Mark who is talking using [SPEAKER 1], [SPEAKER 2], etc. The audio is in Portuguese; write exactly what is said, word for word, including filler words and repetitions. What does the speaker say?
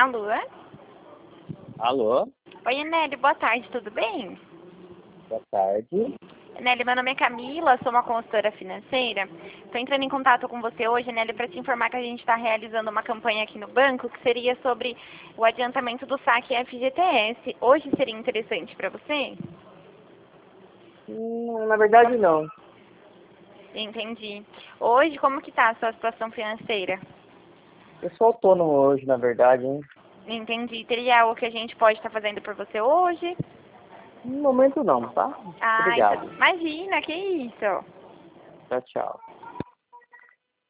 [SPEAKER 1] Alô?
[SPEAKER 2] Alô?
[SPEAKER 1] Oi, Eneli, boa tarde, tudo bem?
[SPEAKER 2] Boa tarde.
[SPEAKER 1] Eneli, meu nome é Camila, sou uma consultora financeira. Estou entrando em contato com você hoje, Eneli, para te informar que a gente está realizando uma campanha aqui no banco que seria sobre o adiantamento do saque F G T S. Hoje seria interessante para você?
[SPEAKER 2] Hum, na verdade, não.
[SPEAKER 1] Entendi. Hoje, como que está a sua situação financeira?
[SPEAKER 2] Eu sou autônomo hoje, na verdade, hein?
[SPEAKER 1] Entendi. Teria algo que a gente pode estar fazendo por você hoje?
[SPEAKER 2] No momento não, tá?
[SPEAKER 1] Ah, então,
[SPEAKER 2] Obrigado.
[SPEAKER 1] imagina, que isso?
[SPEAKER 2] Tchau, tchau.